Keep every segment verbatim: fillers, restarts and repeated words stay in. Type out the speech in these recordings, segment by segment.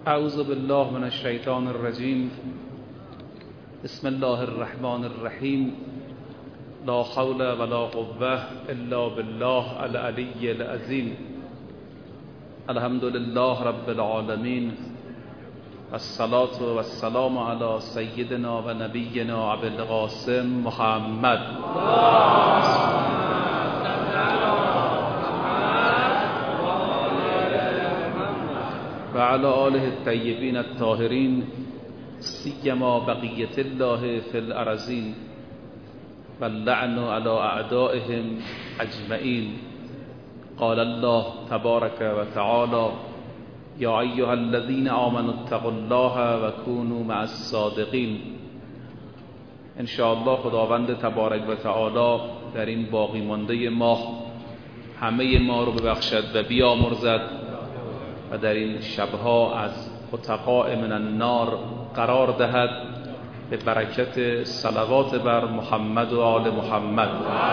اعوذ بالله من الشیطان الرجیم. بسم الله الرحمن الرحیم. لا حول ولا قوة الا بالله العلی العظیم. الحمد لله رب العالمین، الصلاة والسلام على سیدنا و نبینا ابی القاسم محمد و علی آله الطیبین الطاهرین، سیما بقیة الله فی الارضین و اللعن علی اعدائهم اجمعین. قال الله تبارک و تعالی: یا ایها الذین آمنوا اتقوا الله و کونوا مع الصادقین. ان شاء الله خداوند تبارک و تعالی در این باقی مانده ماه همه ما رو ببخشد و بیامرزد و در این شبها از اتقاء من النار قرار دهد به برکت صلوات بر محمد و آل محمد.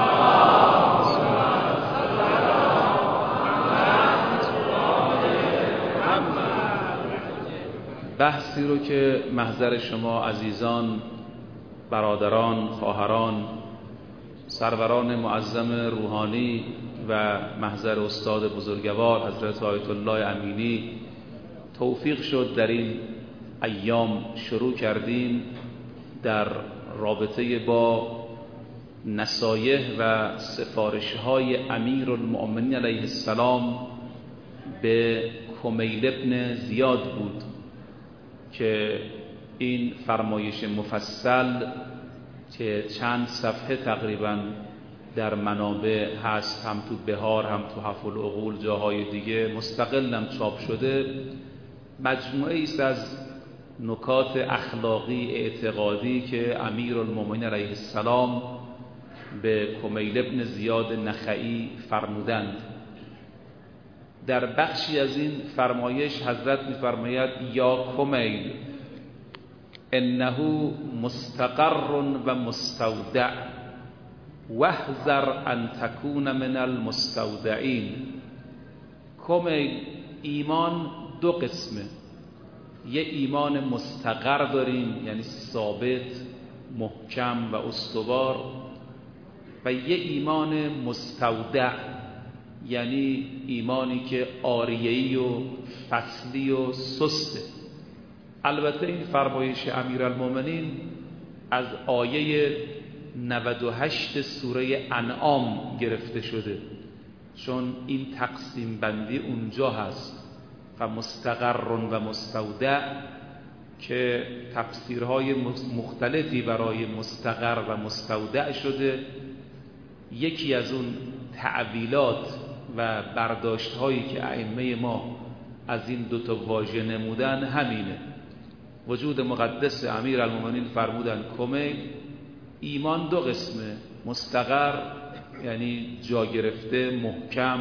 بحثی رو که محضر شما عزیزان، برادران، خواهران، سروران معظم روحانی و محضر استاد بزرگوار حضرت آیت الله امینی توفیق شد در این ایام شروع کردیم در رابطه با نصایح و سفارش‌های امیرالمؤمنین علیه السلام به کمیل ابن زیاد بود که این فرمایش مفصل که چند صفحه تقریبا در منابع هست، هم تو بهار هم تو حفل العقول جاهای دیگه مستقلم چاپ شده، مجموعه است از نکات اخلاقی اعتقادی که امیرالمؤمنین علیه السلام به کمیل ابن زیاد نخعی فرمودند. در بخشی از این فرمایش حضرت می‌فرماید: یا کمیل انه مستقر و مستودع واحذر ان تکون من المستودعین. کمیل، ایمان دو قسمه. یه ایمان مستقر داریم، یعنی ثابت، محکم و استوار، و یه ایمان مستودع، یعنی ایمانی که عاریه‌ای و فصلی و سسته. البته این فرمایش امیرالمؤمنین از آیه نود و هشت سوره انعام گرفته شده، چون این تقسیم بندی اونجا هست و مستقر و مستودع که تفسیرهای مختلفی برای مستقر و مستودع شده. یکی از اون تعویلات و برداشت‌هایی که ائمه ما از این دو تا واژه نمودن همینه. وجود مقدس امیرالمؤمنین فرمودن کمیل، ایمان دو قسمه: مستقر یعنی جا گرفته، محکم،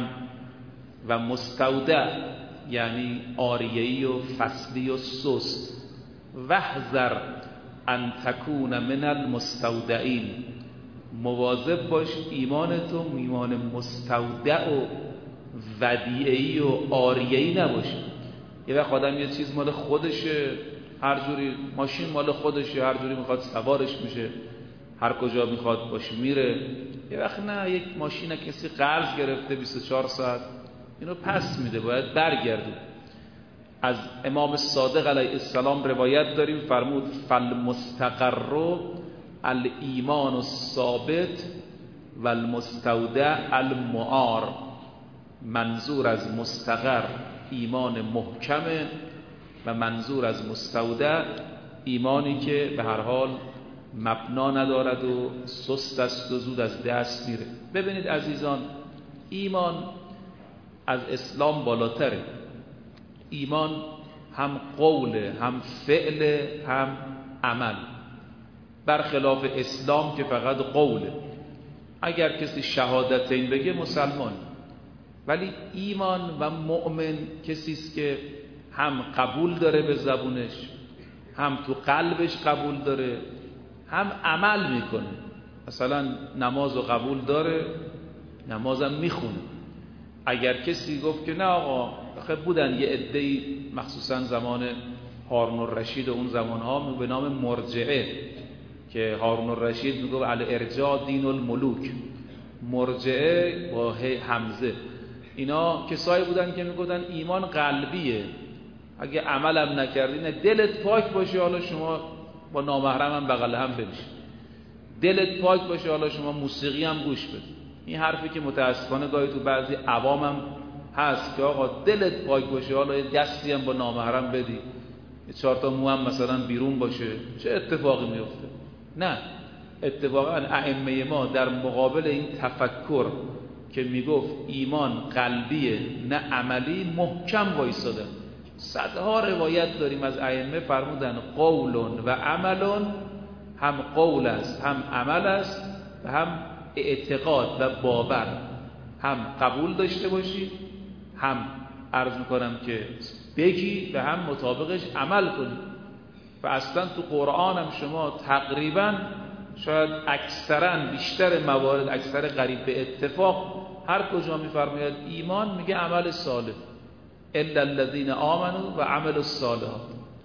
و مستودع یعنی عاریه‌ای و فصلی و سست. واحذر ان تکون من المستودعین. مواظب باش ایمانتو ایمان مستودع و ودیعی و عاریه‌ای نباشه. یه وقت آدم یه چیز مال خودشه، هر جوری، ماشین مال خودشه، هر جوری میخواد سوارش میشه، هر کجا میخواد باشه میره. یه وقت نه، یک ماشین کسی قرض گرفته بیست و چهار ساعت، اینو پس میده، باید برگرده. از امام صادق علیه السلام روایت داریم فرمود: فالمستقر الایمان الثابت و المستودع المعار. منظور از مستقر ایمان محکمه و منظور از مستودع ایمانی که به هر حال مبنا ندارد و سست است و زود از دست میره. ببینید عزیزان، ایمان از اسلام بالاتره. ایمان هم قوله، هم فعله، هم عمل، برخلاف اسلام که فقط قوله. اگر کسی شهادتین بگه مسلمان، ولی ایمان و مؤمن کسی است که هم قبول داره به زبونش، هم تو قلبش قبول داره، هم عمل میکنه. مثلا نماز رو قبول داره، نمازم میخونه. اگر کسی گفت که نه آقا آخه بودن یه عده‌ای مخصوصا زمان هارون الرشید و اون زمانها به نام مرجعه که هارون الرشید میگه الارجاع دین الملوک، مرجعه با حمزه، اینا کسایی بودن که میگفتن ایمان قلبیه، اگه عملم نکردی، نه دلت پاک باشه حالا شما با نامحرم هم بغل هم بمیشی، دلت پاک باشه حالا شما موسیقی هم گوش بده. این حرفی که متاسفانه گاهی تو بعضی عوام هم هست که آقا دلت پاک باشه حالا یه دستی هم با نامحرم بدی، یه چهار تا مو هم مثلا بیرون باشه، چه اتفاقی میفته؟ نه، اتفاقا ائمه ما در مقابل این تفکر که میگفت ایمان قلبیه نه عملی محکم وایسادن. صدها روایت داریم از ائمه فرمودن قول و عمل، هم قول است هم عمل است و هم اعتقاد و باور، هم قبول داشته باشی، هم عرض میکنم که بگی و هم مطابقش عمل کنی. و اصلا تو قرآن هم شما تقریبا شاید اکثرا بیشتر موارد، اکثر قریب به اتفاق، هر کجا میفرماید ایمان میگه عمل صالح، الا الذين آمنوا و عملوا الصالحات،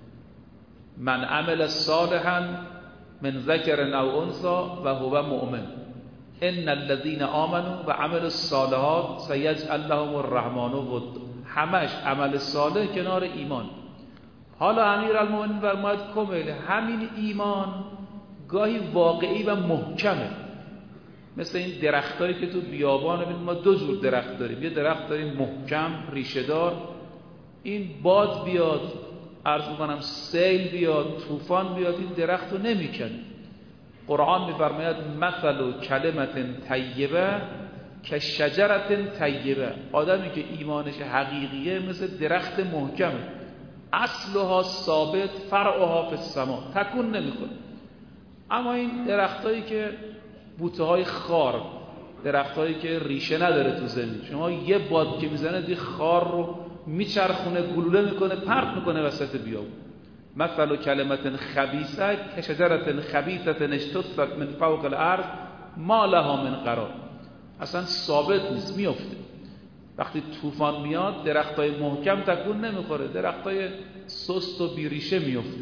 من عمل صالحا من ذکر او انثى و هو مؤمن ان الذين آمنوا و عملوا الصالحات سيجعل لهم الرحمن ود. همش عمل صالح کنار ایمان. حالا امیرالمومنین فرماید کمیل همین ایمان گاهی واقعی و محکمه، مثل این درختایی که تو بیابان، ببین ما دو جور درخت داریم، یه درخت داریم محکم ریشه دار، این باد بیاد، عرض میکنم سیل بیاد، طوفان بیاد، این درخت رو نمیکنه. قرآن میفرماید مثل کلمت طیبه که شجرت طیبه، آدمی که ایمانش حقیقیه مثل درخت محکمه، اصلها ثابت فرعها فی السماء، تکون نمیکنه. اما این درختایی که بوته های خار، درختایی که ریشه نداره تو زمین، شما یه باد که میزنه دی خار رو میچرخونه، گلوله میکنه، پرت میکنه وسط بیابون. مثل کلمت خبیثه که شجرت خبیثه اجتثت من فوق الارض ما لها من قرار، اصلا ثابت نیست، میفته. وقتی طوفان میاد درختای محکم تکون نمیخوره، درختای سست و بیریشه میفته.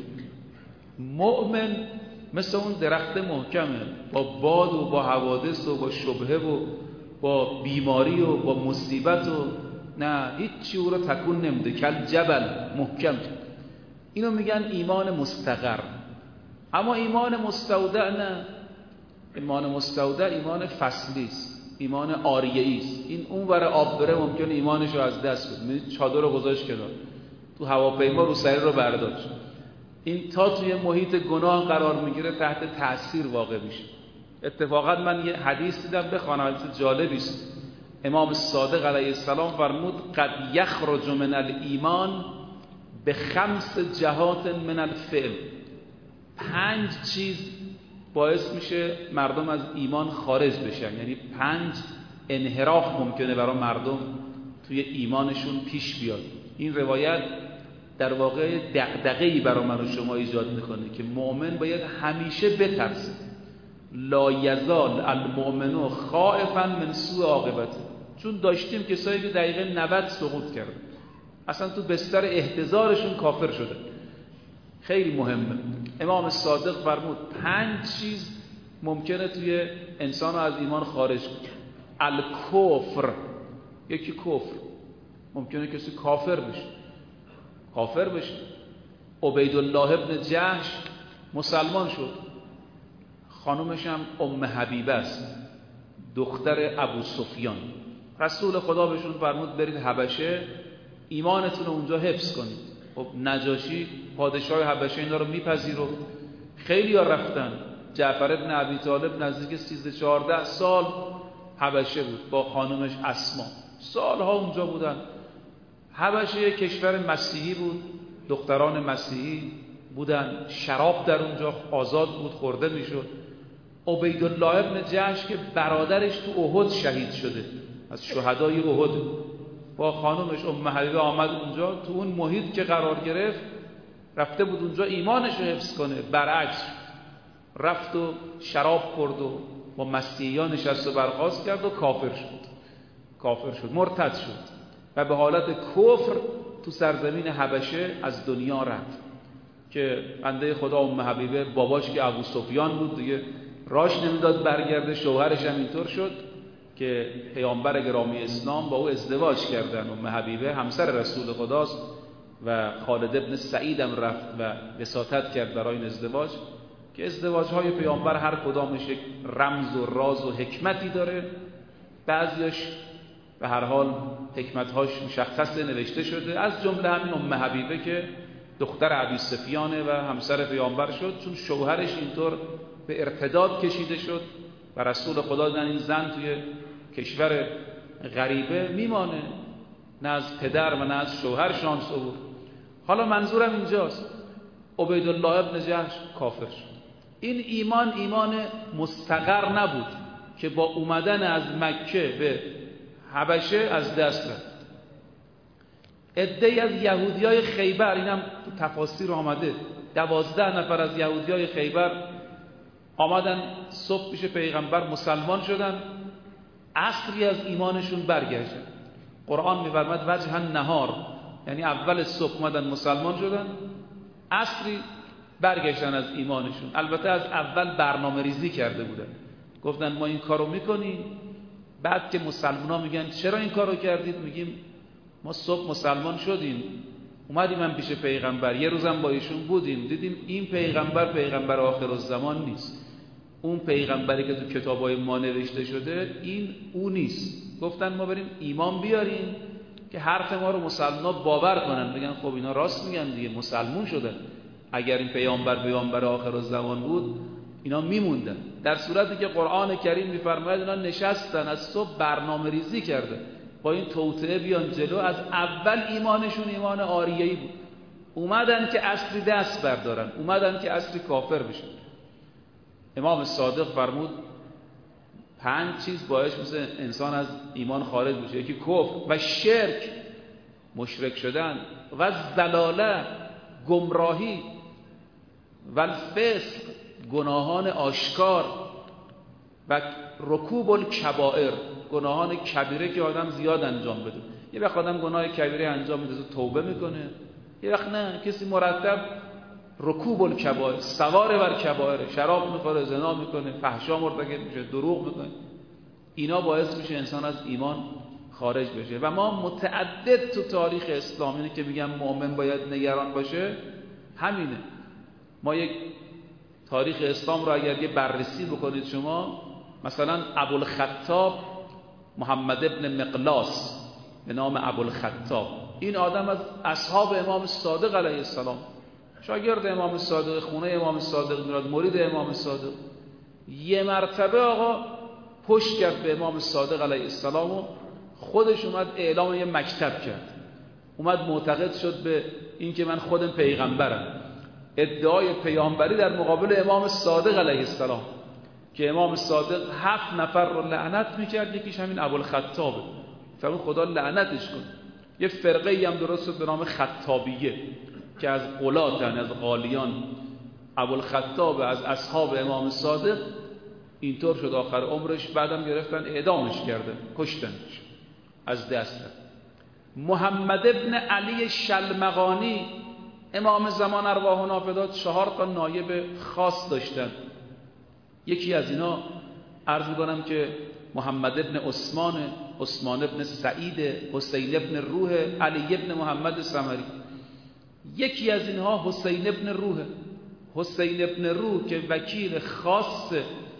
مؤمن مثل اون درخت محکمه، با باد و با حوادث و با شبهه و با بیماری و با مصیبت و نه هیچی او رو تکون نمیده، کل جبل محکم. اینو میگن ایمان مستقر. اما ایمان مستودع نه، ایمان مستودع ایمان فصلی است، ایمان عاریه‌ای است. این اون ور آب بره ممکنه ایمانش رو از دست بده. می‌بینید چادر رو گذاشت کنار، تو هواپیما رو سری رو برداشت، این تا توی محیط گناه قرار میگیره تحت تأثیر واقع میشه. اتفاقا من یه حدیث دیدم بخوانم، حدیث جالبی است. امام صادق علیه السلام فرمود قد یخرج من الایمان به خمس جهات من الفعل، پنج چیز باعث میشه مردم از ایمان خارج بشن، یعنی پنج انحراف ممکنه برای مردم توی ایمانشون پیش بیاد. این روایت در واقع دغدغه‌ای برای من و شما ایجاد میکنه که مؤمن باید همیشه بترسه. لا یزال المؤمن خائفا من سوء عاقبته، چون داشتیم کسایی که دقیقه نود سقوط کردن، اصلا تو بستر احتضارشون کافر شده. خیلی مهمه. امام صادق فرمود پنج چیز ممکنه توی انسان از ایمان خارج کنه. الکفر، یکی کفر، ممکنه کسی کافر بشه، کافر بشه. عبیدالله ابن جحش مسلمان شد، خانومش هم ام حبیبه است، دختر ابو سفیان. رسول خدا بهشون فرمود برید حبشه، ایمانتون رو اونجا حفظ کنید. خب نجاشی پادشاه حبشه اینا رو میپذیره. خیلی ها رفتن. جعفر ابن ابی طالب نزدیک سیزده چهارده سال حبشه بود با خانومش اسما، سالها اونجا بودن. حبشه یک کشور مسیحی بود، دختران مسیحی بودن، شراب در اونجا آزاد بود، خورده میشد. عبیدالله ابن جحش که برادرش تو احد شهید شده، از شهدای احد، با خانومش ام حبیبه آمد اونجا. تو اون محیط که قرار گرفت، رفته بود اونجا ایمانش رو حفظ کنه، برعکس رفت و شراب خورد و با مسیحیان نشست و برخاست کرد و کافر شد، کافر شد، مرتد شد. و به حالت کفر تو سرزمین حبشه از دنیا رفت که بنده خدا ام حبیبه باباش که ابو سفیان بود دیگه راش نمیداد برگرده، شوهرش هم اینطور شد که پیامبر گرامی اسلام با او ازدواج کردن. ام حبیبه همسر رسول خداست و خالد ابن سعید هم رفت و وساطت کرد برای این ازدواج که ازدواج‌های پیامبر هر کدامش یک رمز و راز و حکمتی داره، بعضیش به هر حال حکمت‌هاش مشخصه نوشته شده، از جمله همین ام حبیبه که دختر ابی سفیانه و همسر پیامبر شد، چون شوهرش اینطور به ارتداد کشیده شد و رسول خدا دیدن این زن توی کشور غریبه میمانه، نه از پدر و نه از شوهر شانس آورد. حالا منظورم اینجاست عبیدالله ابن جحش کافر شد. این ایمان ایمان مستقر نبود که با اومدن از مکه به حبشه از دست رفت. عده‌ای از یهودیای خیبر، اینم تو تفاسیر آمده، دوازده نفر از یهودیای خیبر آمدن صبح پیش پیغمبر مسلمان شدن، عصری از ایمانشون برگشتن. قرآن می‌فرماید وجه النهار، یعنی اول صبح اومدن مسلمان شدن، عصری برگشتن از ایمانشون. البته از اول برنامه ریزی کرده بودن، گفتن ما این کارو میکنیم، بعد که مسلمان‌ها میگن چرا این کارو کردید، میگیم ما صبح مسلمان شدیم اومدیم من پیش پیغمبر، یه روزم با ایشون بودیم، دیدیم این پیغمبر پیغمبر آخر الزمان نیست، اون پیغمبری که تو کتابای ما نوشته شده این او نیست. گفتن ما بریم ایمان بیاریم که حرف ما رو مسلمان‌ها باور کنن، بگن خب اینا راست میگن دیگه، مسلمون شدن، اگر این پیامبر پیامبر آخر الزمان بود اینا میموندن. در صورتی که قرآن کریم میفرماید اینا نشستن از صبح برنامه ریزی کرده با این توطئه بیان جلو، از اول ایمانشون ایمان عاریه‌ای بود، اومدن که اصلی دست بردارن، اومدن که اصلی کافر بشن. امام صادق فرمود پنج چیز باعث میشه انسان از ایمان خارج بشه، یکی کفر و شرک، مشرک شدن، و ضلاله، گمراهی، و الفسق، گناهان آشکار، و رکوب الکبائر، گناهان کبیره که آدم زیاد انجام بده. یه وقت آدم گناه کبیره انجام میده توبه میکنه، یه وقت نه، کسی مرتب رکوب الکبائر، سوار بر کبائر، شراب میخوره، زنا میکنه، فحشا مرتکب میشه، دروغ میکنه، اینا باعث میشه انسان از ایمان خارج بشه. و ما متعدد تو تاریخ اسلامی که میگم مؤمن باید نگران باشه همینه. ما یک تاریخ اسلام رو اگر یه بررسی بکنید شما، مثلا ابوالخطاب محمد ابن مقلاس به نام ابوالخطاب، این آدم از اصحاب امام صادق علیه السلام، شاگرد امام صادق، خونه امام صادق میراد، مرید امام صادق. یه مرتبه آقا پشت کرد به امام صادق علیه السلام و خودش اومد اعلام یه مکتب کرد، اومد معتقد شد به این که من خودم پیغمبرم، ادعای پیامبری در مقابل امام صادق علیه السلام، که امام صادق هفت نفر رو لعنت میکرد، یکیش همین ابوالخطابه، فرمود خدا لعنتش کن. یه فرقه هم درست شد به نام خطابیه که از قلاتن، از غالیان. ابوالخطاب از اصحاب امام صادق اینطور شد آخر عمرش، بعدم گرفتن اعدامش کردن، کشتنش، از دست رفت. محمد ابن علی شلمغانی، امام زمان ارواح و نافذات چهار تا نایب خاص داشتن. یکی از اینا عرض می‌کنم که محمد ابن عثمان، عثمان ابن سعید، حسین ابن روح، علی ابن محمد سمری. یکی از اینها حسین ابن روح، حسین ابن روح که وکیل خاص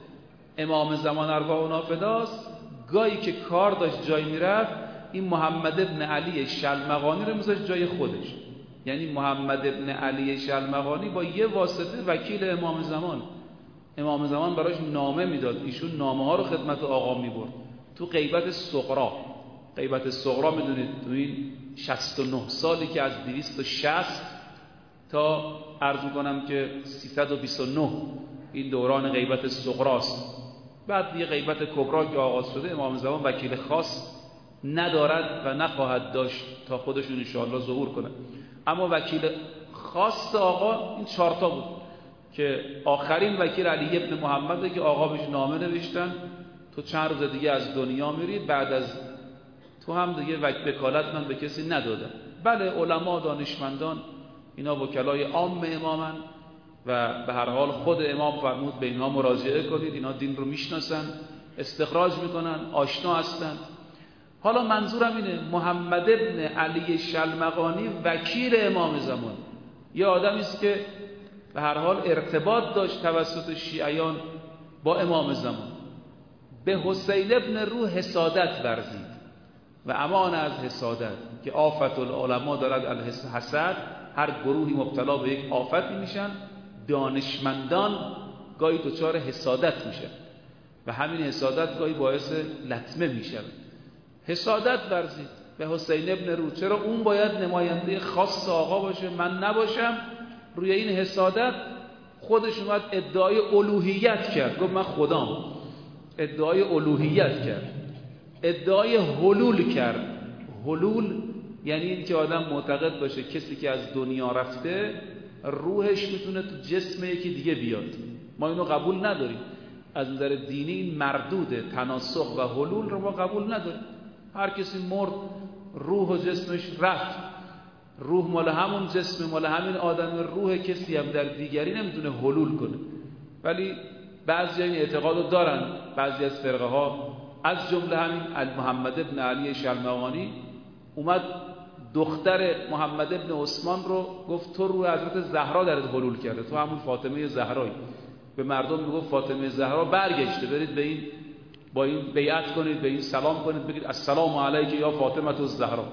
امام زمان ارواح و نافذات، گاهی که کار داشت جای میرفت، این محمد ابن علی شلمغانی رو میذاشت جای خودش. یعنی محمد ابن علی شلمغانی با یه واسطه وکیل امام زمان، امام زمان براش نامه میداد، ایشون نامه ها رو خدمت آقا میبرد. تو غیبت صغرا، غیبت صغرا میدونید تو این شصت و نه سالی که از دویست و شصت تا عرض میکنم که سیصد و بیست و نه این دوران غیبت صغراست. بعد یه غیبت کبرا که آغاز شده، امام زمان وکیل خاص ندارد و نخواهد داشت تا خودشون انشاءالله ظهور کنه. اما وکیل خاص آقا این چهارتا بود که آخرین وکیل علی ابن محمده که آقا بهش نامه نوشتن تو چند روز دیگه از دنیا میری، بعد از تو تو هم دیگه وکالت من به کسی ندادم. بله علما دانشمندان اینا وکلای عام امامن و به هر حال خود امام فرمود به اینها مراجعه کنید، اینا دین رو میشناسن، استخراج میکنن، آشنا هستن. حالا منظورم اینه محمد ابن علی شلمغانی وکیل امام زمان، یه آدمی است که به هر حال ارتباط داشت توسط شیعیان با امام زمان. به حسین ابن روح حسادت ورزید و امان از حسادت که آفت العلماء دارد الحسد، هر گروهی مبتلا به یک آفتی میشن، دانشمندان گاهی دچار حسادت میشن و همین حسادت گاهی باعث لطمه میشه. حسادت ورزید به حسین ابن روح، چرا اون باید نماینده خاص آقا باشه من نباشم؟ روی این حسادت خودش اومد ادعای الوهیت کرد، گفت من خدام، ادعای الوهیت کرد، ادعای حلول کرد. حلول یعنی این که آدم معتقد باشه کسی که از دنیا رفته روحش میتونه تو جسم یکی دیگه بیاد. ما اینو قبول نداریم، از نظر دینی این مردوده، تناسخ و حلول رو ما قبول نداریم. هر کسی مرد روح و جسمش رفت، روح مال همون جسم مال همین آدم، روح کسی هم در دیگری نمیتونه حلول کنه. ولی بعضی این اعتقادو دارن، بعضی از فرقه ها از جمله همین محمد ابن علی شلمغانی اومد دختر محمد ابن عثمان رو گفت تو روح حضرت زهرا درت حلول کرده، تو همون فاطمه زهرایی. به مردم میگفت فاطمه زهرا برگشته، برید به این با این بیعت کنید، به این سلام کنید، بگید السلام علیک یا فاطمه الزهرا.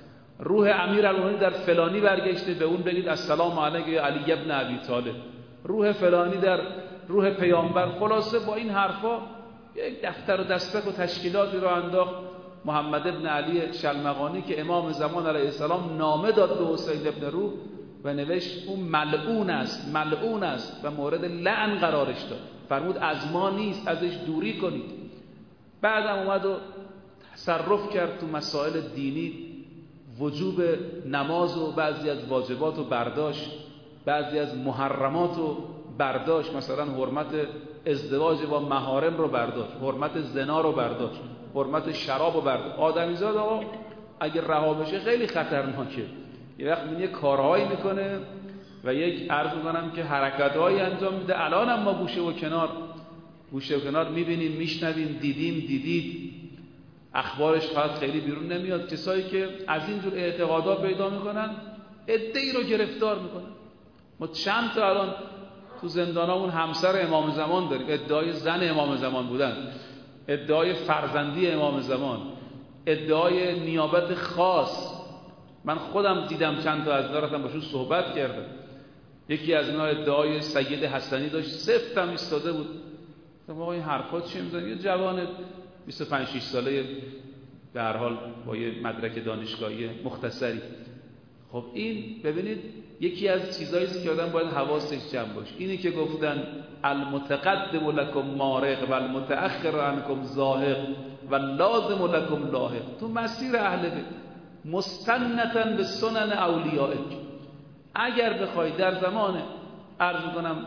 روح امیرالمومنین در فلانی برگشته، به اون بگید السلام علیک یا علی ابن ابی طالب. روح فلانی در روح پیامبر. خلاصه با این حرفا یک دفتر و دستک و تشکیلاتی رو انداخت محمد ابن علی شلمغانی که امام زمان علیه السلام نامه داد به حسین ابن روح و نوشت اون ملعون است، ملعون است و مورد لعن قرارش داد. فرمود از ما نیست، ازش دوری کنید. بعدم اومد و تصرف کرد تو مسائل دینی، وجوب نماز و بعضی از واجبات رو برداشت، بعضی از محرمات رو برداشت، مثلا حرمت ازدواج با محارم رو برداشت، حرمت زنا رو برداشت، حرمت شراب رو برداشت. آدمیزاد آقا اگه رها بشه خیلی خطرناکه. یه وقت من یه کارهایی میکنه و یک عرض میکنم که حرکتهایی انجام میده. الان هم ما گوشه و کنار گوشه و کنار میبینیم، میشنویم، دیدیم، دیدید، اخبارش فقط خیلی بیرون نمیاد. کسایی که از اینجور اعتقادات پیدا میکنن عده‌ای رو گرفتار میکنن. ما چند تا الان تو زندانامون همسر امام زمان داریم، ادعای زن امام زمان بودن، ادعای فرزندی امام زمان، ادعای نیابت خاص. من خودم دیدم چند تا از اینا، رفتم باشون صحبت کردم. یکی از اینا ادعای سید حسنی داشت، سفت هم ایستاده بود. گفتم آقا این حرفا چی میزنی؟ یه جوان بیست و پنج شش ساله به هر حال با یه مدرک دانشگاهی مختصری. خب این ببینید یکی از چیزایی که آدم باید حواسش جمع باشه اینی که گفتن المتقدم لکم مارق و المتأخر عنکم زاهق و لازم لکم لاحق. تو مسیر اهل بیت مستنتن به سنن اولیائک، اگر بخوای در زمان عرض کنم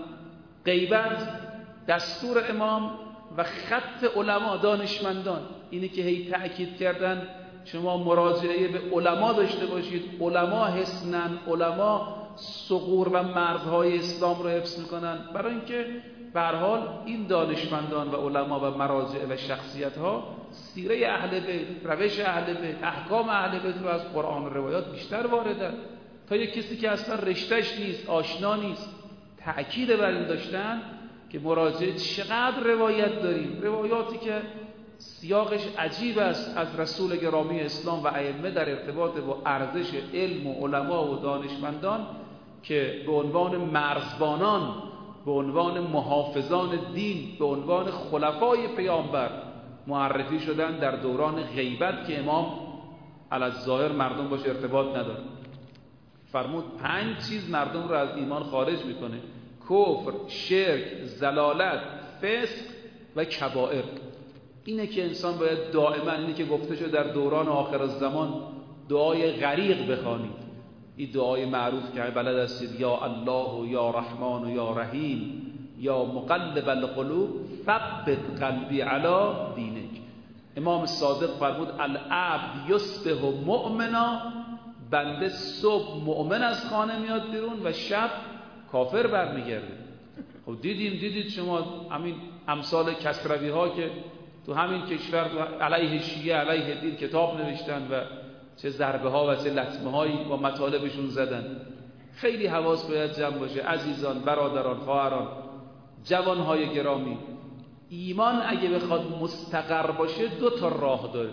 غیبت دستور امام و خط علما دانشمندان، اینی که هی تأکید کردن شما مراجعه به علما داشته باشید، علما حسنن، علما ثغور و مرزهای اسلام رو حفظ میکنن، برای اینکه به هر حال این دانشمندان و علما و مراجع و شخصیت ها سیره اهل بیت، روش اهل بیت، احکام اهل بیت رو از قرآن و روایات بیشتر واردن تا یک کسی که اصلا رشتهش نیست، آشنا نیست. تأکید بر این داشتن که مراجعه چقدر روایت داریم، روایاتی که سیاقش عجیب است از رسول گرامی اسلام و ائمه در ارتباط با ارزش علم و علما و دانشمندان که به عنوان مرزبانان، به عنوان محافظان دین، به عنوان خلفای پیامبر معرفی شدن در دوران غیبت که امام علی الظاهر مردم باش ارتباط نداره. فرمود پنج چیز مردم رو از ایمان خارج میکنه: کفر، شرک، ضلالت، فسق و کبائر. اینه که انسان باید دائما، اینه که گفته شده در دوران آخر الزمان دعای غریق بخوانید. این دعای معروف که بلد هستید: یا الله و یا رحمان و یا رحیم یا مقلب القلوب ثبت قلبی علی دینک. امام صادق فرمود العبد یصبح مؤمنا، بنده صبح مؤمن از خانه میاد بیرون و شب کافر برمیگرده. خب دیدیم دیدید شما همین امثال کسروی ها که تو همین کشور علیه شیعه علیه دین کتاب نوشتن و چه ضربه ها و چه لطمه هایی با مطالبشون زدن. خیلی حواس باید جمع باشه عزیزان، برادران، خواهران، جوانهای گرامی. ایمان اگه بخواد مستقر باشه دو تا راه داره،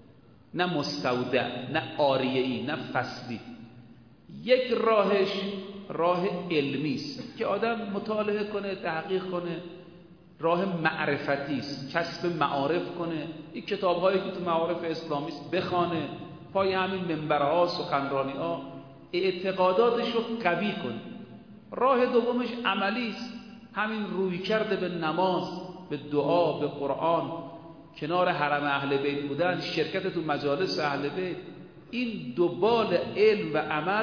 نه مستودع، نه عاریه‌ای، نه فصلی. یک راهش راه علمی است که آدم مطالعه کنه، تحقیق کنه، راه معرفتی است، کسب معارف کنه، این کتاب‌هایی که تو معارف اسلامی است بخونه، پای همین منبرها، سخنرانی‌ها اعتقاداتش رو قوی کنه. راه دومش عملی است، همین روی کرده به نماز، به دعا، به قرآن، کنار حرم اهل بیت بودن، شرکت تو مجالس اهل بیت. این دو بال علم و عمل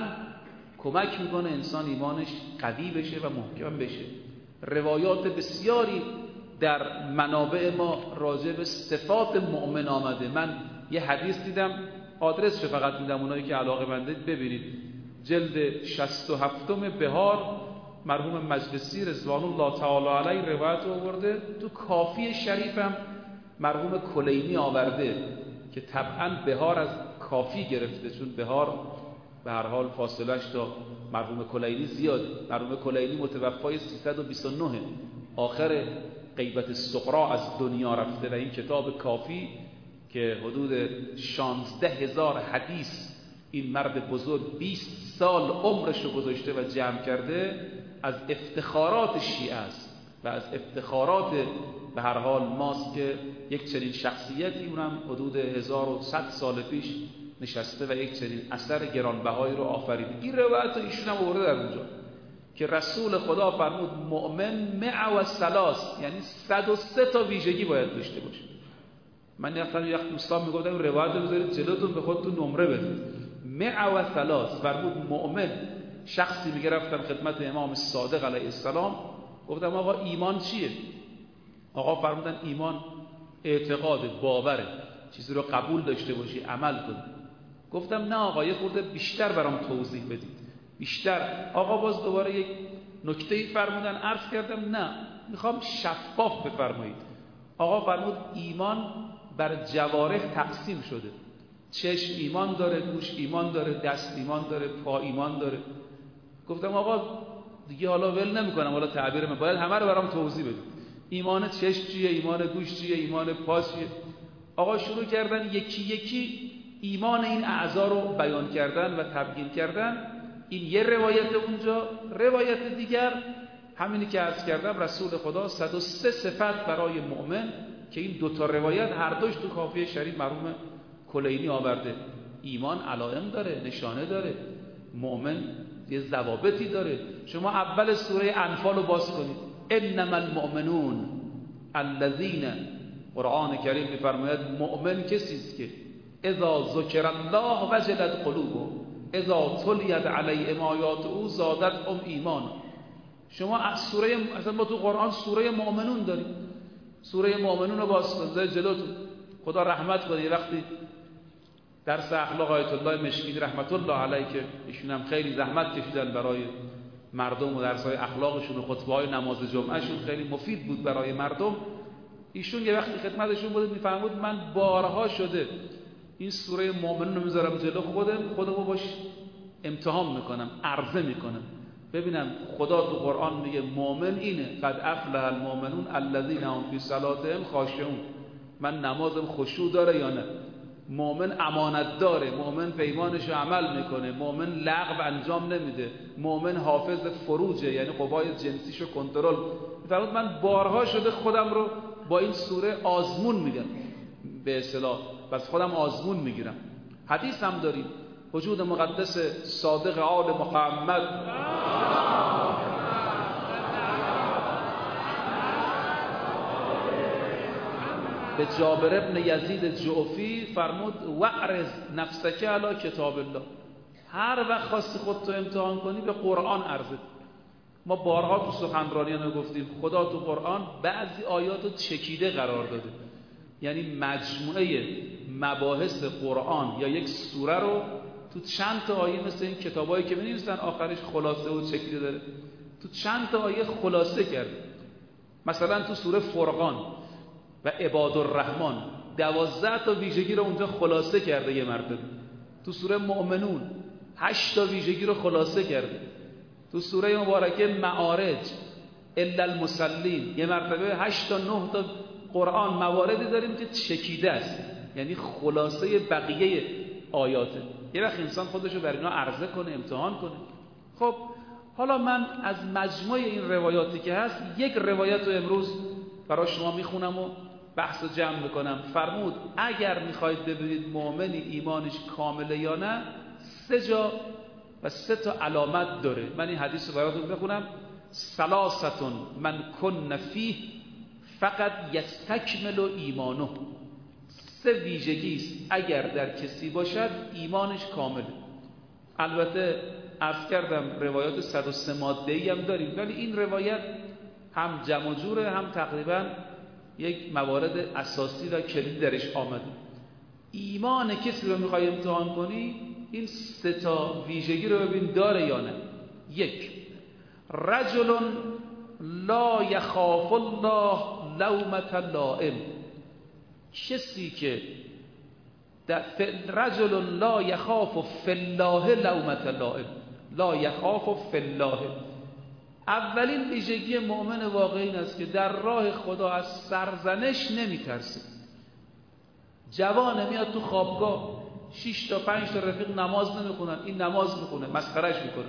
کمک میکنه انسان ایمانش قوی بشه و محکم بشه. روایات بسیاری در منابع ما راجع به صفات مؤمن آمده. من یه حدیث دیدم، آدرسش فقط میدم اونایی که علاقه مندید ببینید. جلد شصت و هفتم بهار مرحوم مجلسی رضوان الله تعالی علیه روایت آورده. تو کافی شریفم مرحوم کلینی آورده که طبعا بهار از کافی گرفته، چون بهار به هر حال فاصلهش تا مرحوم کلینی زیاده. مرحوم کلینی متوفای سیصد و بیست و نه، آخر غیبت الصغرا از دنیا رفته و این کتاب کافی که حدود شانزده هزار حدیث این مرد بزرگ بیست سال عمرش رو گذاشته و جمع کرده، از افتخارات شیعه است و از افتخارات به هر حال ماست که یک چنین شخصیتی، اونم حدود هزار و صد سال پیش نشسته و یک چنین اثر گرانبهایی رو آفرید. این روایت ایشون هم آورده در اونجا که رسول خدا فرمود مؤمن مع و ثلاث، یعنی صد و سه تا ویژگی باید داشته باشه. من یه وقت دوستان میگفتم این روایت رو بذارید جلوتون به خودتون نمره بدید. مع و ثلاث فرمود مؤمن. شخصی میگه رفتم خدمت امام صادق علیه السلام، گفتم آقا ایمان چیه؟ آقا فرمودن ایمان اعتقاد، باوره، چیزی رو قبول داشته باشی، عمل کنی. گفتم نه آقا یه خورده بیشتر برام توضیح بدید، بیشتر. آقا باز دوباره یک نکته‌ای فرمودن، عرض کردم نه میخوام شفاف بفرمایید. آقا فرمود ایمان بر جوارح تقسیم شده. چشم ایمان داره، گوش ایمان داره، دست ایمان داره، پا ایمان داره. گفتم آقا دیگه حالا ول نمی‌کنم، حالا تعبیر من باید همه رو برام توضیح بدید. ایمان چشم چیه، ایمان گوش چیه، ایمان پا چیه؟ آقا شروع کردن یکی یکی ایمان این اعضا رو بیان کردن و تبیین کردن. این یه روایت اونجا. روایت دیگر همینی که عرض کردم، رسول خدا صد و سه صفت برای مؤمن که این دوتا روایت هر دوش تو کافی شریف مرحوم کلینی آورده. ایمان علائم داره، نشانه داره. مؤمن یه ضوابطی داره. شما اول سوره انفال رو باز کنید، انما المؤمنون الذین، قرآن کریم میفرماید مؤمن کسی است که اذا ذکر الله وجلت قلوبهم اذا تلیت علیهم آیاته زادتهم ایمانا. شما از سوره، اصلا ما تو قرآن سوره مؤمنون داریم. سوره مؤمنون رو باز کنید جلوتون. خدا رحمت کنه، وقتی درس اخلاق آیت الله مشکینی رحمت الله علیه که ایشون هم خیلی زحمت کشیدن برای مردم و درس‌های اخلاقشون و خطبه‌های نماز جمعهشون خیلی مفید بود برای مردم. ایشون یه وقتی خدمتشون بود میفرمود من بارها شده این سوره مؤمنون رو میذارم جلو خودم، خودمو باش امتحان میکنم، عرضه میکنم، ببینم خدا تو قرآن میگه مؤمن اینه، قد افلح المؤمنون الذین هم فی صلاتهم خاشعون. من نمازم خشوع داره یا نه؟ مؤمن امانت داره، مؤمن پیمانش رو عمل میکنه، مؤمن لغو انجام نمیده، مؤمن حافظ فروجه، یعنی قوای جنسیشو کنترل. فرمود من بارها شده خودم رو با این سوره آزمون میگم، به اصطلاح بس خودم آزمون میگیرم. حدیث هم داریم، وجود مقدس صادق آل محمد به جابر ابن یزید جعفی فرمود وعرض نفسک علی کتاب الله. هر وقت خواستی خودتو امتحان کنی به قرآن عرضه. ما بارها تو سخنرانیان گفتیم خدا تو قرآن بعضی آیاتو چکیده قرار داده. یعنی مجموعه مباحث قرآن یا یک سوره رو تو چند تا آیه، مثل این کتابایی که می‌نویسن آخرش خلاصه و شکلی داره، تو چند تا آیه خلاصه کرده. مثلا تو سوره فرقان و عباد الرحمن دوازده تا ویژگی رو اونجا خلاصه کرده یه مرتبه. تو سوره مؤمنون هشت تا ویژگی رو خلاصه کرده. تو سوره مبارکه معارج الا المصلین یه مرتبه هشت تا نه تا قرآن مواردی داریم که چکیده است، یعنی خلاصه بقیه آیاته. یه وقت انسان خودشو بر اینا عرضه کنه، امتحان کنه. خب حالا من از مجموع این روایاتی که هست یک روایت رو امروز برای شما میخونم و بحث رو جمع میکنم. فرمود اگر میخواید ببینید مؤمنی ایمانش کامله یا نه، سه جا و سه تا علامت داره. من این حدیث رو براتون بخونم. ثلاثتون من کن فیه فقط یستکمل ایمانه. سه ویژگی است اگر در کسی باشد ایمانش کامله. البته عرض کردم روایات صد و سه ماده‌ای هم داریم، ولی این روایت هم جمع و جوره، هم تقریبا یک موارد اساسی و کلیدی درش آمده. ایمان کسی رو میخوای امتحان کنی، این سه تا ویژگی رو ببین داره یا نه. یک، رجل لا یخاف الله لومة لائم. کسی که رجل لا یخاف فی الله لومة لائم. لا یخاف فی الله، اولین ویژگی مؤمن واقعی این است که در راه خدا از سرزنش نمیترسه. جوانه میاد تو خوابگاه، شش تا پنج تا رفیق نماز نمیخونن، این نماز میخونه، مسخرهش میکنه.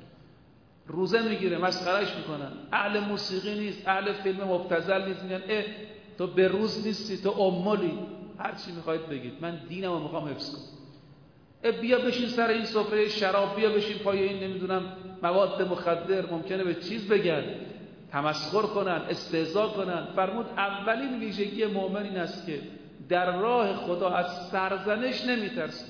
روزه میگیره، مسخرهش میکنن. اهل موسیقی نیست، اهل فیلم مبتذل نیست، میگن اه تو به روز نیستی، تو امولی، هر چی میخواید بگید، من دینمو میخوام حفظ کنم. اه بیا بشین سر این سفره شراب، بیا بشین پای این نمیدونم مواد مخدر، ممکنه به چیز بگن، تمسخر کنن، استهزا کنن. فرمود اولین ویژگی مؤمن این است که در راه خدا از سرزنش نمیترسه.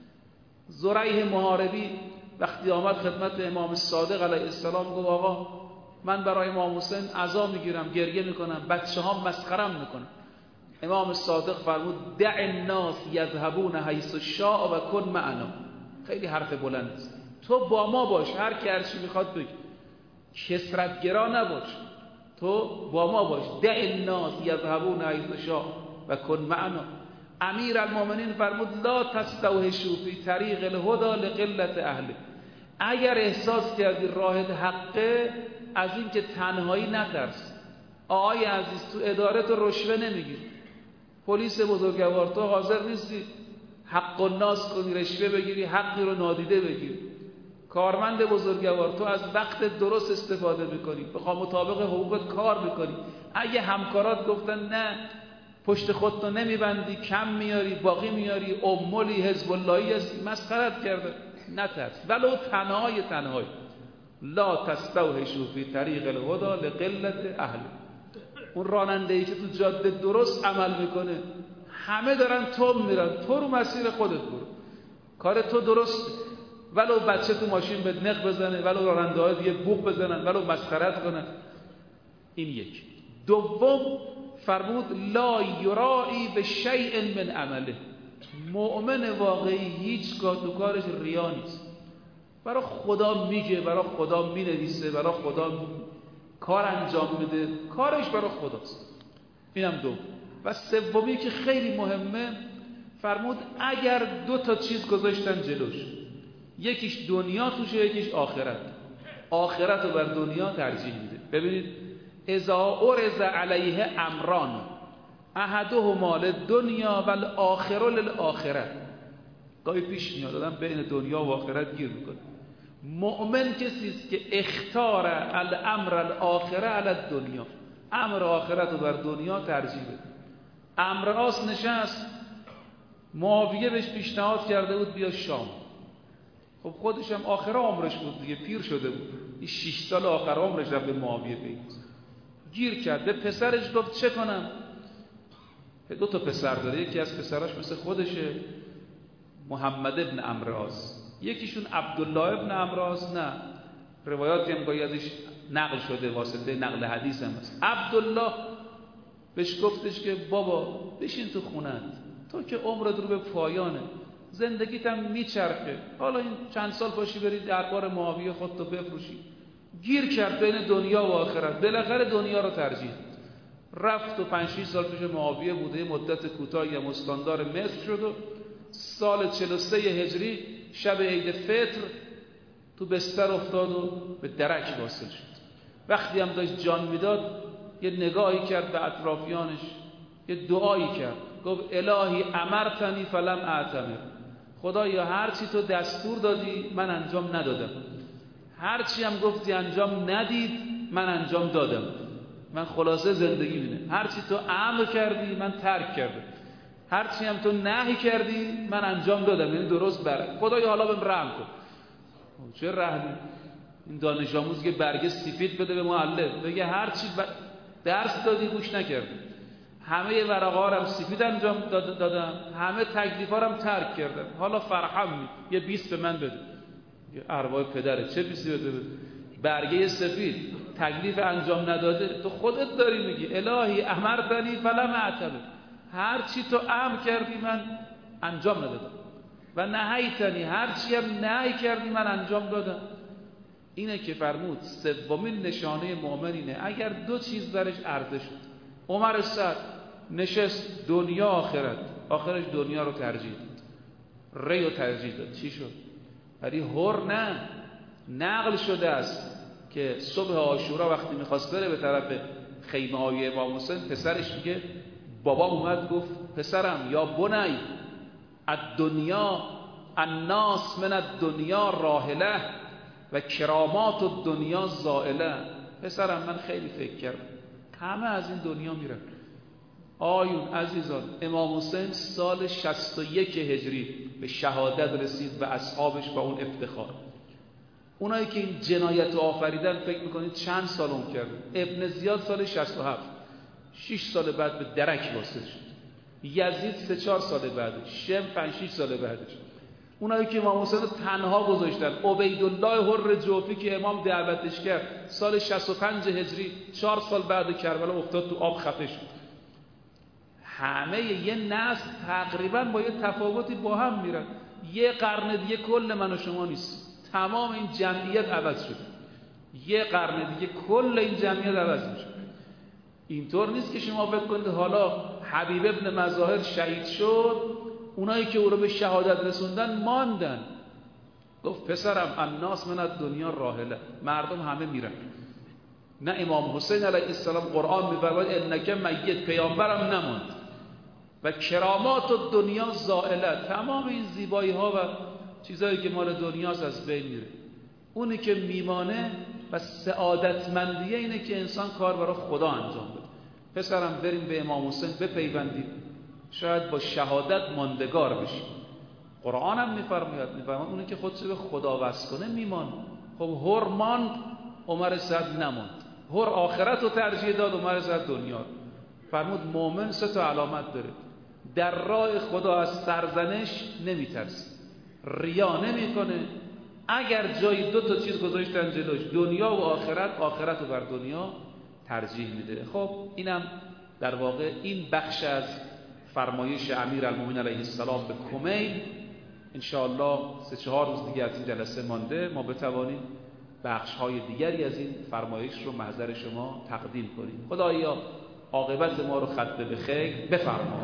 زریح محاربی وقتی آمد خدمت امام صادق علیه السلام گفت آقا من برای امام حسین عزا میگیرم، گریه میکنم، بچه ها مسخرم میکنن. امام صادق فرمود دع الناس یذهبون حیث شاء و کن معنا. خیلی حرف بلند است. تو با ما باش، هر کی هر چی میخواد بگه، کثرتگرا نباش، تو با ما باش. دع الناس یذهبون حیث شاء و کن معنا. امیر المؤمنین فرمود لا تستوحشوا فی طریق الهدى لقلت اهله. اگر احساس کردی راه حقه، از این که تنهایی نترس. آقای عزیز تو اداره تو رشوه نمیگیر، پلیس بزرگوار تو حاضر نیستی حق الناس کنی، رشوه بگیری، حقی رو نادیده بگیری. کارمند بزرگوار تو از وقت درست استفاده میکنی، بخواه مطابق حقوقت کار میکنی. اگه همکارات گفتن نه پشت خودتو نمیبندی، کم میاری، باقی میاری، امولی، حزب اللهی هستی، مسخرت کرده، نترس ولو تنهای تنهای. لا تستوحشوا فی طریق الهدى لقلت اهله. اون راننده‌ای که تو جاده درست عمل میکنه، همه دارن تو میرن، تو رو مسیر خودت برو، کار تو درست، ولو بچه تو ماشین به نق بزنه، ولو راننده های دیگه بوق بزنن، ولو مسخرت کنن. این یک. دوم فرمود لا یرائی به شیء من عمله. مؤمن واقعی هیچگاه تو کارش ریا نیست، برای خدا میگه، برای خدا مینویسه، برای خدا کار انجام میده، کارش برای خداست. اینم دوم. و سومی که خیلی مهمه، فرمود اگر دو تا چیز گذاشتن جلوش، یکیش دنیا توشه، یکیش آخرت، آخرت رو بر دنیا ترجیح میده. ببینید اذا عرض علیه امران احدهما للدنیا والآخر للآخرة. گاهی پیش میاد آدم بین دنیا و آخرت گیر میکنه. مؤمن کسی است که اختار الامر الاخره علی الدنیا، امر آخرت رو بر دنیا ترجیح بده. امر آس نشست، معاویه بهش پیشنهاد کرده بود بیا شام. خب خودش هم آخر عمرش بود دیگه، پیر شده بود، این شش سال آخر عمرش رفت به معاویه پیوست. گیر کرد. به پسرش گفت چه کنم؟ دو تا پسر داره، یکی از پسراش مثل خودشه محمد ابن عمرو عاص، یکیشون عبدالله ابن عمرو عاص، نه روایاتی هم گاهی ازش نقل شده، واسطه نقل حدیث هم هست. عبدالله بهش گفتش که بابا بشین تو خونت، تو که عمرت رو به پایانه، زندگیت هم میچرخه، حالا این چند سال باشی بری دربار معاویه خودتو بفروشی. گیر کرد بین دنیا و آخرت، بالاخره دنیا رو ترجیح داد. رفت و پنج شش سال پیش معاویه بوده، مدت کوتاهی هم استاندار مصر شد و سال چهل و سه هجری شب عید فطر تو بستر افتاد و به درک واصل شد. وقتی هم داشت جان میداد یه نگاهی کرد به اطرافیانش، یه دعایی کرد، گفت الهی امرتنی فلم اعتمر، خدایا هرچی تو دستور دادی من انجام ندادم، هرچی هم گفتی انجام ندید من انجام دادم. من خلاصه زندگی بینه، هرچی تو امر کردی من ترک کردم، هرچی هم تو نهی کردی من انجام دادم، یعنی درست بر خدایا حالا بهم رحم کن. چه رحمی؟ این دانش آموز که برگه سفید بده به معلم، بگه هرچی ب... درس دادی گوش نکردی، همه ورقه‌ها رو سفید انجام دادم، همه تکلیفا رو ترک کردم، حالا فرحم یه بیست به من بده. یه ارواح پدره، چه بیستی بده بده؟ برگه سفید، تکلیف انجام نداده، تو خودت داری میگی الهی امرتنی فلم اعتمر، هر چی تو امر کردی من انجام ندادم و نهیتنی، هر چی هم نهی کردی من انجام دادم. اینه که فرمود سومین نشانه مؤمن اینه اگر دو چیز درش عرضه شد. عمر سعد نشست دنیا آخرت، آخرش دنیا رو ترجیح داد، ری رو ترجیح داد. چی شد؟ ولی هر نه، نقل شده است که صبح عاشورا وقتی میخواست بره به طرف خیمه های امام حسین، پسرش میگه بابا اومد گفت پسرم یا بنی الدنیا الناس من الدنیا راحله و کرامات الدنیا زائله. پسرم من خیلی فکر کردم همه از این دنیا میرن. آیون عزیزان، امام حسین سال شصت و یک هجری به شهادت رسید و اصحابش با اون افتخار. اونایی که این جنایت رو آفریدن فکر میکنید چند سال عمر کردن؟ ابن زیاد سال شصت و هفت، شش سال بعد به درک واصل شد. یزید سه چهار سال بعدش، شم پنج شش سال بعدش. اونایی که امام حسین رو تنها گذاشتن، عبیدالله حر جوفی که امام دعوتش کرد سال شصت و پنج هجری، چهار سال بعد کربلا افتاد تو آب خفه شد. همه یه نسل تقریبا با یه تفاوتی با هم میرن. یه قرن دیگه کل من و شما نیست، تمام این جمعیت عوض شد. یه قرن دیگه کل این جمعیت عوض میشه. اینطور نیست که شما فکر کنید حالا حبیب ابن مظاهر شهید شد، اونایی که او رو به شهادت رسوندن ماندن. گفت پسرم الناس من الدنیا راحله، مردم همه میرن. نه امام حسین علیه السلام قرآن میفرماید انک میت، پیامبرم نماند و کرامات و دنیا زائله، تمام این زیبایی ها و چیزایی که مال دنیاست از بین میره. اونی که میمانه و سعادتمندیه اینه که انسان کار برای خدا انجام بده. پسرم بریم به امام حسین بپیوندیم، شاید با شهادت ماندگار بشیم. قرآن هم میفرماید میفرماید اونی که خودش به خدا وصل کنه میمان. خب هر ماند، عمر سعد نماند. هر آخرت رو ترجیح داد، عمر سعد دنیا. فرمود مومن سه تا علامت داره: در راه خدا از سرزنش نمیترسه، ریا نمیکنه، اگر جایی دو تا چیز گذاشتن جلوش، دنیا و آخرت، آخرت رو بر دنیا ترجیح میده. خب اینم در واقع این بخش از فرمایش امیرالمومنین علیه السلام به کمیل. انشاءالله سه چهار روز دیگه از این جلسه مانده ما بتوانیم بخش های دیگری از این فرمایش رو محضر شما تقدیم کنیم. خدایا عاقبت ما رو ختم به خیر بفرما.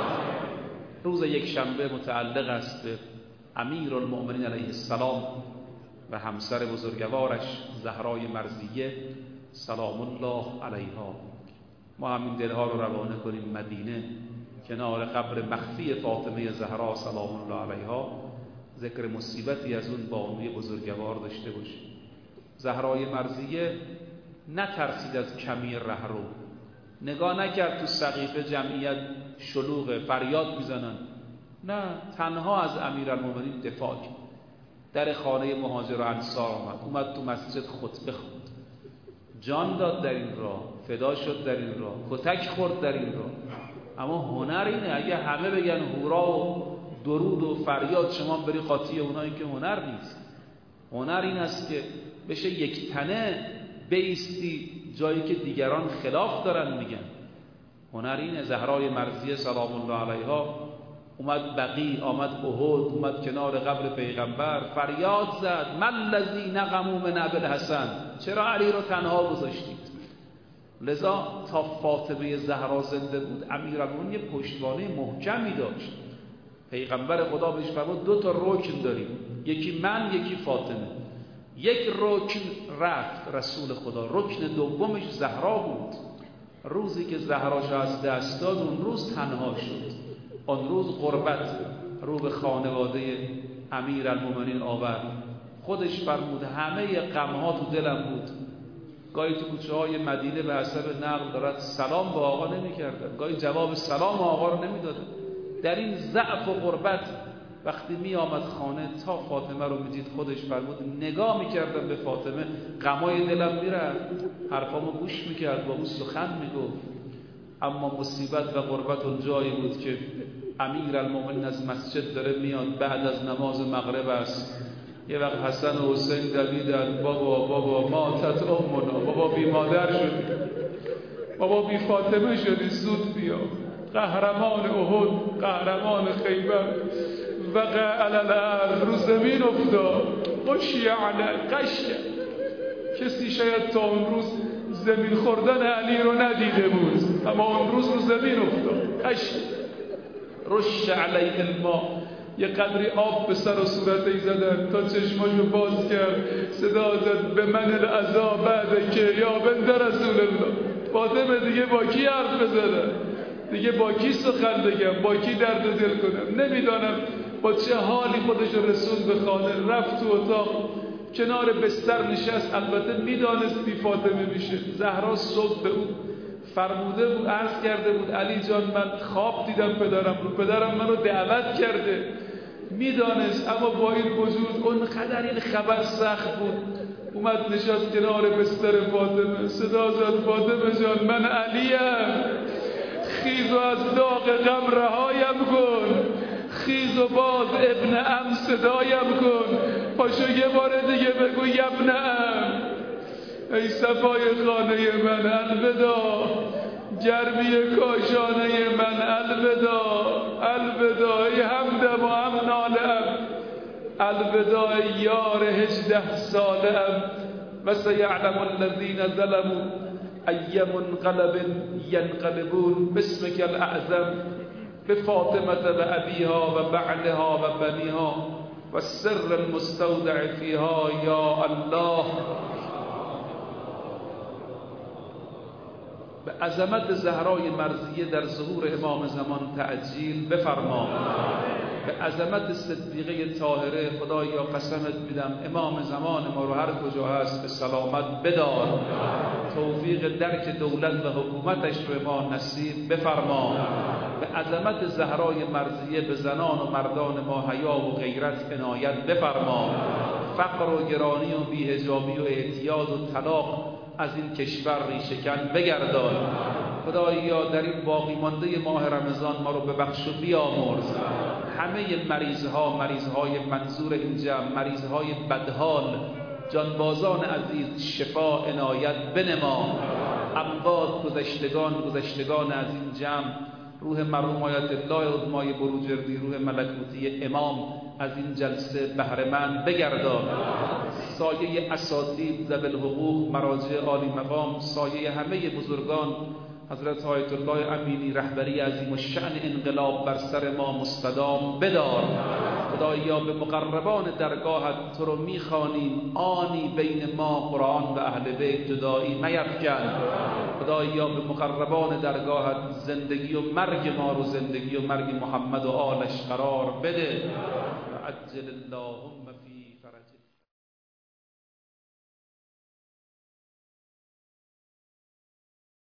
روز یک شنبه متعلق است به امیرالمومنین علیه السلام و همسر بزرگوارش زهرای مرضیه سلام الله علیها. ما همین دلها رو روانه کنیم مدینه، کنار قبر مخفی فاطمه زهرا سلام الله علیها، ذکر مصیبتی از اون بانوی بزرگوار داشته باشیم. زهرای مرضیه نترسید از کمی رهرو، نگاه نکرد تو سقیفه جمعیت شلوغه فریاد میزنن، نه، تنها از امیرالمومنین دفاع کرد. در خانه مهاجر و انصار آمد، اومد تو مسجد خطبه خواند، جان داد در این راه، فدا شد در این راه، کتک خورد در این راه. اما هنر اینه، اگه همه بگن هورا و درود و فریاد، شما بری قاطی اونایی که هنر نیست. هنر این است که بشه یک تنه بیستی جایی که دیگران خلاف دارن میگن. هنر اینه. زهرای مرضیه سلام الله علیها اومد بقیع، آمد احد، اومد کنار قبر پیغمبر، فریاد زد من الذی نقموا من ابوالحسن، چرا علی رو تنها گذاشتید؟ لذا تا فاطمه زهرا زنده بود امیرالمومنین یه پشتوانه محکمی داشت. پیغمبر خدا بهش فرمود دو تا رکن داریم، یکی من یکی فاطمه. یک رکن رفت رسول خدا، رکن دومش زهرا بود. روزی که زهراش از دست داد اون روز تنها شد. اون روز غربت رو به خانواده امیرالمومنین آورد. خودش فرمود همه غم‌ها تو دلم بود. گاهی تو کوچه های مدینه به حسب نقل دارد سلام به آقا نمی کردن، گاهی جواب سلام آقا رو نمی دادن. در این ضعف و غربت وقتی می آمد خانه تا فاطمه رو می دید خودش فرمود نگاه می کردم به فاطمه غمای دلم می رفت، حرفامو گوش می کرد، با او سخن می گفت. اما مصیبت و غربت اون جایی بود که امیرالمومنین از مسجد داره میاد، بعد از نماز مغرب است. یه وقت حسن و حسین دویدن بابا بابا ماتت امنا، بابا بی مادر شدی، بابا بی فاطمه شدی، زود بیا. قهرمان احد، قهرمان خیبر وقع علی الارض، رو زمین افتاد. قشی علی قش. کسی شاید تا اون روز زمین خوردن علی رو ندیده بود، اما اون روز رو زمین افتاد. قش رش علیه الماء، یه قدری آب به سر و صورتش زدن تا چشماشو باز کرد، صدا زد به من العذاب بعد که یا بنت رسول الله. فاطمه دیگه با کی حرف بزنم؟ دیگه با کی سخن بگم؟ با کی درد دل کنم؟ نمیدانم با چه حالی خودش رسول به خانه. رفت تو اتاق کنار بستر نشست. البته میدانست بی فاطمه میشه. زهرا صبح به او فرموده بود، عرض کرده بود علی جان من خواب دیدم پدرم رو، پدرم منو دعوت کرده. میدانست، اما با این وجود اونقدر این خبر سخت بود. اومد نشست کنار بستر فاطمه، صدا زد فاطمه جان من علیم، خیز و از داغ غم رهایم کن، خیز و باز ابن ام صدایم کن، پاشو یه بار دیگه بگو ابن ام. ای صفای خانه من الوداع، گرمی کاشانه من الوداع، الوداع ای همدم و هم نالم، الوداع یار هجده سالم. و سیعلم الذین ظلموا ای منقلب ینقلبون. باسمک الاعظم بفاطمه و ابیها و بعلها و بنیها و السر المستودع فیها یا الله. به عظمت زهرای مرضیه در ظهور امام زمان تعجیل بفرما. به عظمت صدیقه طاهره خدایا قسمت میدم امام زمان ما رو هر کجا هست به سلامت بدار، توفیق درک دولت و حکومتش رو ما نصیب بفرما. به عظمت زهرای مرضیه به زنان و مردان ما حیا و غیرت عنایت بفرما. فقر و گرانی و بی‌حجابی و اعتیاد و طلاق از این کشور ریشه‌کن بگردان. خدایا در این باقی مانده ماه رمضان ما رو ببخش و بیامرز. همه مریضها، مریضهای منظور این جمع، مریضهای بدحال، جانبازان عزیز شفا عنایت بنما. اموات گذشتگان گذشتگان از این جمع، روح مرحوم آیت الله عظمای بروجردی، روح ملکوتی امام از این جلسه بهره مند بگردان. سایه اساتید ذوی الحقوق مراجع عالی مقام، سایه همه بزرگان حضرت آیت الله امینی رهبری عظیم الشأن انقلاب بر سر ما مستدام بدار. خدایا به مقربان درگاهت تو رو میخوانیم، آنی بین ما قرآن و اهل بیت جدایی میفکن. خدایا به مقربان درگاهت زندگی و مرگ ما رو زندگی و مرگ محمد و آلش قرار بده. عجل اللهم فی